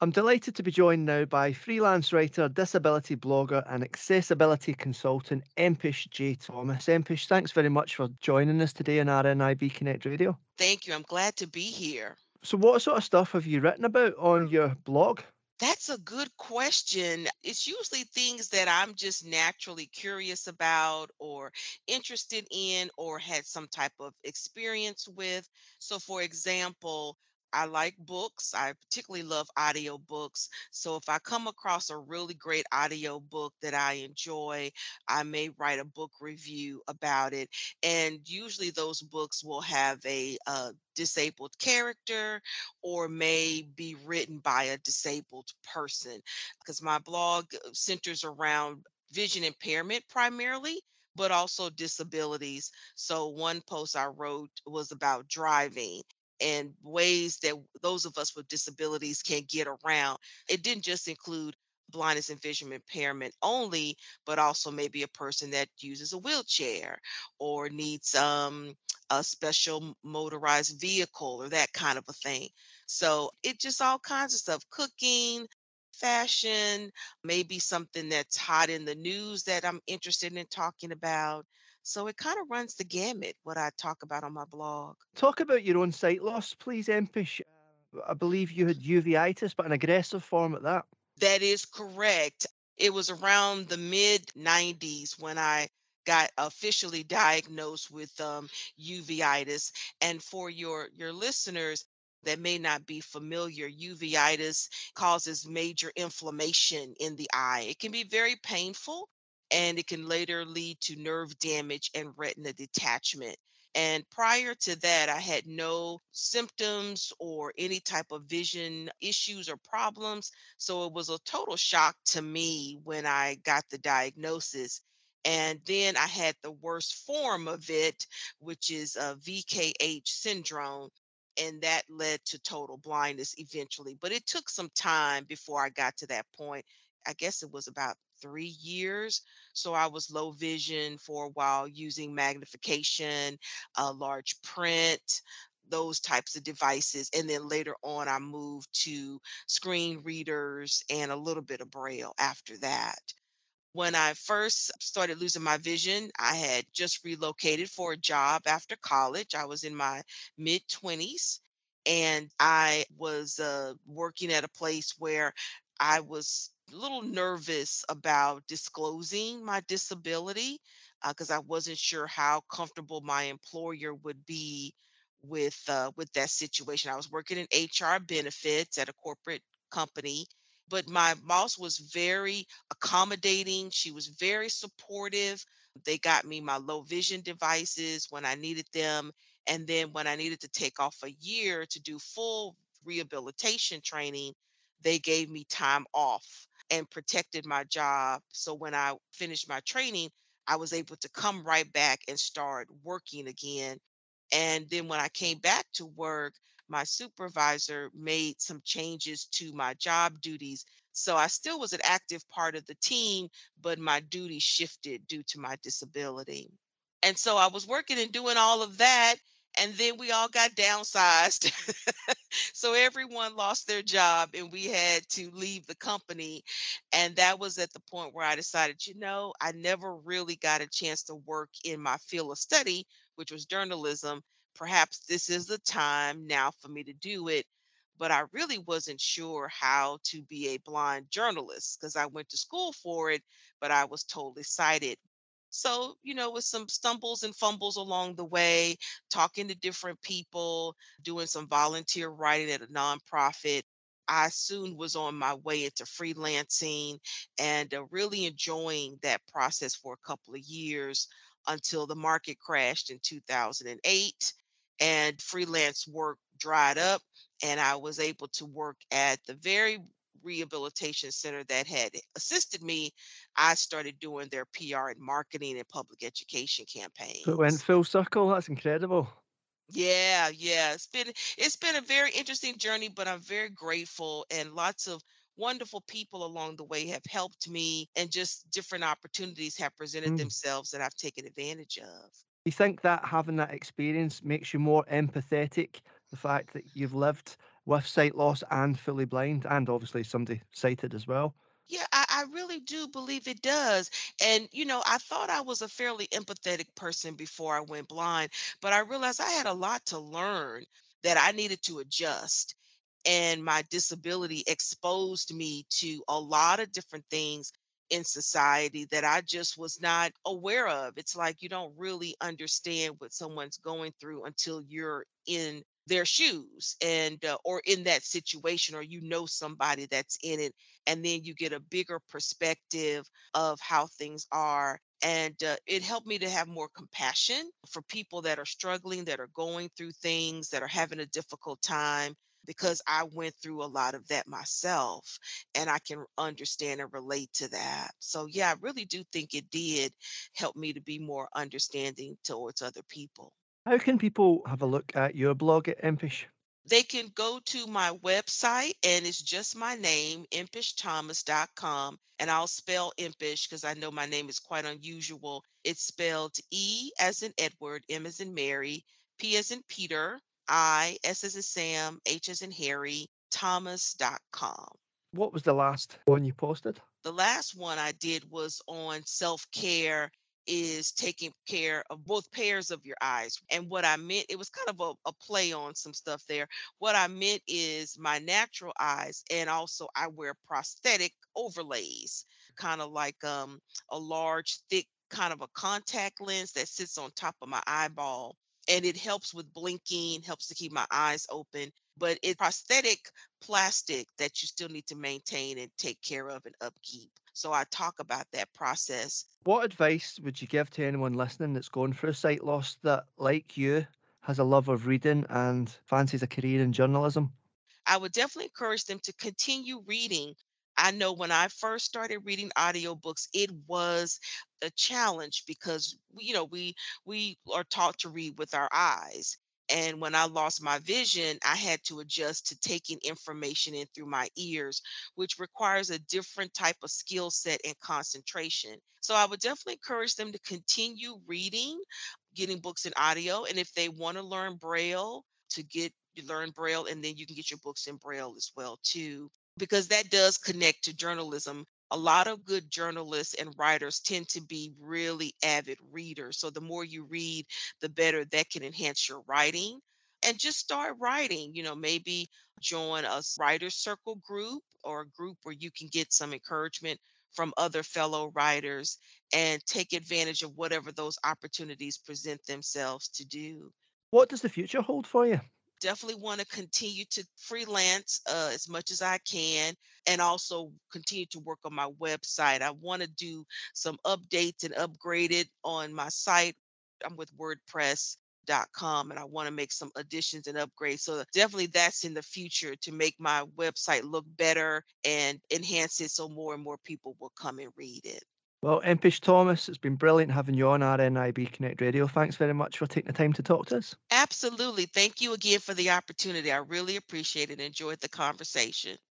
I'm delighted to be joined now by freelance writer, disability blogger, and accessibility consultant Empish J. Thomas. Empish, thanks very much for joining us today on RNIB Connect Radio. Thank you. I'm glad to be here. So, what sort of stuff have you written about on your blog? That's a good question. It's usually things that I'm just naturally curious about or interested in or had some type of experience with. So, for example, I like books. I particularly love audio books. So, if I come across a really great audio book that I enjoy, I may write a book review about it. And usually, those books will have a disabled character or may be written by a disabled person because my blog centers around vision impairment primarily, but also disabilities. So one post I wrote was about driving and ways that those of us with disabilities can get around. It didn't just include blindness and vision impairment only, but also maybe a person that uses a wheelchair or needs a special motorized vehicle or that kind of a thing. So it just all kinds of stuff, cooking, fashion, maybe something that's hot in the news that I'm interested in talking about. So it kind of runs the gamut what I talk about on my blog. Talk about your own sight loss, please, Empish. I believe you had uveitis, but an aggressive form at that. That is correct. It was around the mid 90s when I got officially diagnosed with uveitis. And for your listeners that may not be familiar, uveitis causes major inflammation in the eye. It can be very painful and it can later lead to nerve damage and retina detachment. And prior to that, I had no symptoms or any type of vision issues or problems. So it was a total shock to me when I got the diagnosis. And then I had the worst form of it, which is a VKH syndrome. And that led to total blindness eventually. But it took some time before I got to that point. I guess it was about 3 years. So I was low vision for a while using magnification, large print, those types of devices. And then later on, I moved to screen readers and a little bit of Braille after that. When I first started losing my vision, I had just relocated for a job after college. I was in my mid 20s and I was working at a place where I was a little nervous about disclosing my disability because I wasn't sure how comfortable my employer would be with that situation. I was working in HR benefits at a corporate company, but my boss was very accommodating. She was very supportive. They got me my low vision devices when I needed them. And then when I needed to take off a year to do full rehabilitation training, they gave me time off and protected my job. So when I finished my training, I was able to come right back and start working again. And then when I came back to work, my supervisor made some changes to my job duties. So I still was an active part of the team, but my duties shifted due to my disability. And so I was working and doing all of that. And then we all got downsized. So everyone lost their job and we had to leave the company. And that was at the point where I decided, I never really got a chance to work in my field of study, which was journalism. Perhaps this is the time now for me to do it. But I really wasn't sure how to be a blind journalist because I went to school for it, but I was totally sighted. So, with some stumbles and fumbles along the way, talking to different people, doing some volunteer writing at a nonprofit, I soon was on my way into freelancing and really enjoying that process for a couple of years until the market crashed in 2008 and freelance work dried up. And I was able to work at the very rehabilitation center that had assisted me. I started doing their PR and marketing and public education So it went campaigns. full circle. That's incredible. Yeah, yeah. It's been a very interesting journey, but I'm very grateful and lots of wonderful people along the way have helped me and just different opportunities have presented Mm. themselves that I've taken advantage of. You think that having that experience makes you more empathetic? The fact that you've lived with sight loss and fully blind, and obviously somebody sighted as well. Yeah, I really do believe it does. And, I thought I was a fairly empathetic person before I went blind, but I realized I had a lot to learn that I needed to adjust. And my disability exposed me to a lot of different things in society that I just was not aware of. It's like you don't really understand what someone's going through until you're in their shoes and or in that situation, or somebody that's in it, and then you get a bigger perspective of how things are. And it helped me to have more compassion for people that are struggling, that are going through things, that are having a difficult time, because I went through a lot of that myself and I can understand and relate to that. So, yeah, I really do think it did help me to be more understanding towards other people. How can people have a look at your blog at Impish? They can go to my website, and it's just my name, impishthomas.com. And I'll spell impish because I know my name is quite unusual. It's spelled E as in Edward, M as in Mary, P as in Peter, S as in Sam, H as in Harry, Thomas.com. What was the last one you posted? The last one I did was on self-care, is taking care of both pairs of your eyes. And what I meant, it was kind of a play on some stuff there. What I meant is my natural eyes, and also I wear prosthetic overlays, kind of like a large, thick kind of a contact lens that sits on top of my eyeball. And it helps with blinking, helps to keep my eyes open. But it's prosthetic plastic that you still need to maintain and take care of and upkeep. So I talk about that process. What advice would you give to anyone listening that's going through sight loss that, like you, has a love of reading and fancies a career in journalism? I would definitely encourage them to continue reading. I know when I first started reading audiobooks, it was a challenge because we are taught to read with our eyes. And when I lost my vision, I had to adjust to taking information in through my ears, which requires a different type of skill set and concentration. So I would definitely encourage them to continue reading, getting books in audio. And if they want to learn Braille, to get you learn Braille, and then you can get your books in Braille as well too, because that does connect to journalism. A lot of good journalists and writers tend to be really avid readers. So the more you read, the better that can enhance your writing. And just start writing, maybe join a writer's circle group, or a group where you can get some encouragement from other fellow writers, and take advantage of whatever those opportunities present themselves to do. What does the future hold for you? Definitely want to continue to freelance as much as I can, and also continue to work on my website. I want to do some updates and upgrade it on my site. I'm with WordPress.com, and I want to make some additions and upgrades. So definitely that's in the future, to make my website look better and enhance it so more and more people will come and read it. Well, Impish Thomas, it's been brilliant having you on RNIB Connect Radio. Thanks very much for taking the time to talk to us. Absolutely. Thank you again for the opportunity. I really appreciate it. Enjoyed the conversation.